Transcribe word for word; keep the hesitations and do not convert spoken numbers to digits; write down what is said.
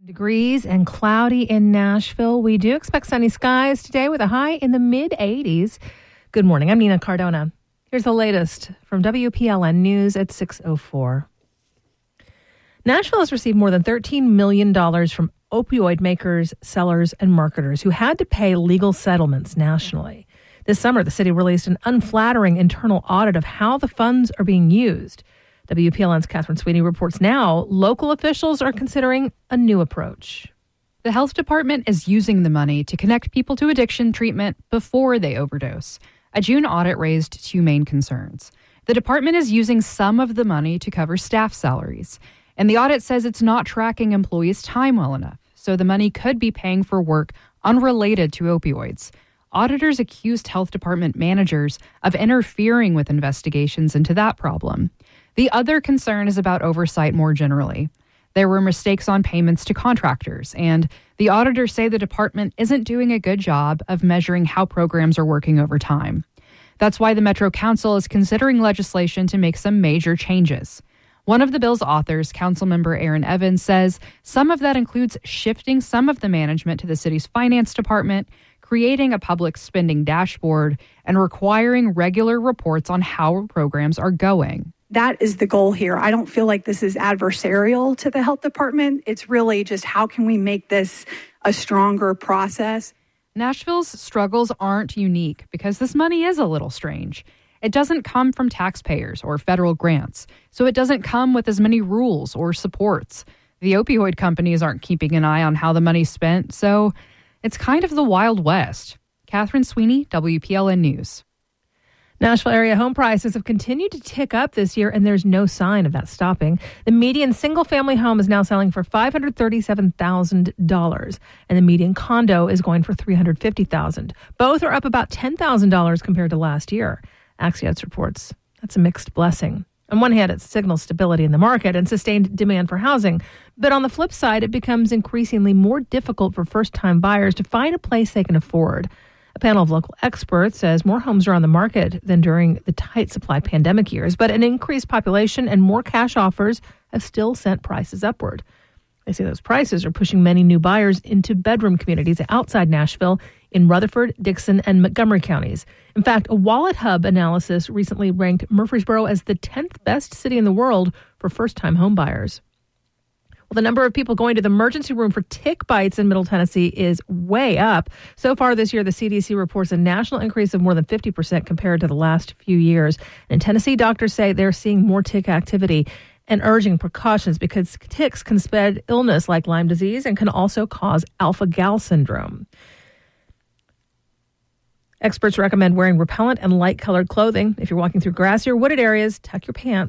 Degrees and cloudy in Nashville. We do expect sunny skies today with a high in the mid eighties. Good morning. I'm Nina Cardona. Here's the latest from W P L N News at six oh four. Nashville has received more than thirteen million dollars from opioid makers, sellers, and marketers who had to pay legal settlements nationally. This summer, the city released an unflattering internal audit of how the funds are being used. W P L N's Catherine Sweeney reports now local officials are considering a new approach. The health department is using the money to connect people to addiction treatment before they overdose. A June audit raised two main concerns. The department is using some of the money to cover staff salaries, and the audit says it's not tracking employees' time well enough, so the money could be paying for work unrelated to opioids. Auditors accused health department managers of interfering with investigations into that problem. The other concern is about oversight more generally. There were mistakes on payments to contractors, and the auditors say the department isn't doing a good job of measuring how programs are working over time. That's why the Metro Council is considering legislation to make some major changes. One of the bill's authors, Councilmember Aaron Evans, says some of that includes shifting some of the management to the city's finance department, creating a public spending dashboard, and requiring regular reports on how programs are going. That is the goal here. I don't feel like this is adversarial to the health department. It's really just how can we make this a stronger process? Nashville's struggles aren't unique because this money is a little strange. It doesn't come from taxpayers or federal grants, so it doesn't come with as many rules or supports. The opioid companies aren't keeping an eye on how the money's spent, so it's kind of the Wild West. Catherine Sweeney, W P L N News. Nashville area home prices have continued to tick up this year, and there's no sign of that stopping. The median single-family home is now selling for five hundred thirty-seven thousand dollars, and the median condo is going for three hundred fifty thousand dollars. Both are up about ten thousand dollars compared to last year. Axios reports that's a mixed blessing. On one hand, it signals stability in the market and sustained demand for housing. But on the flip side, it becomes increasingly more difficult for first-time buyers to find a place they can afford. A panel of local experts says more homes are on the market than during the tight supply pandemic years, but an increased population and more cash offers have still sent prices upward. They say those prices are pushing many new buyers into bedroom communities outside Nashville in Rutherford, Dixon, and Montgomery counties. In fact, a Wallet Hub analysis recently ranked Murfreesboro as the tenth best city in the world for first-time home buyers. Well, the number of people going to the emergency room for tick bites in Middle Tennessee is way up. So far this year, the C D C reports a national increase of more than fifty percent compared to the last few years. And in Tennessee, doctors say they're seeing more tick activity and urging precautions because ticks can spread illness like Lyme disease and can also cause alpha-gal syndrome. Experts recommend wearing repellent and light-colored clothing. If you're walking through grassy or wooded areas, tuck your pants.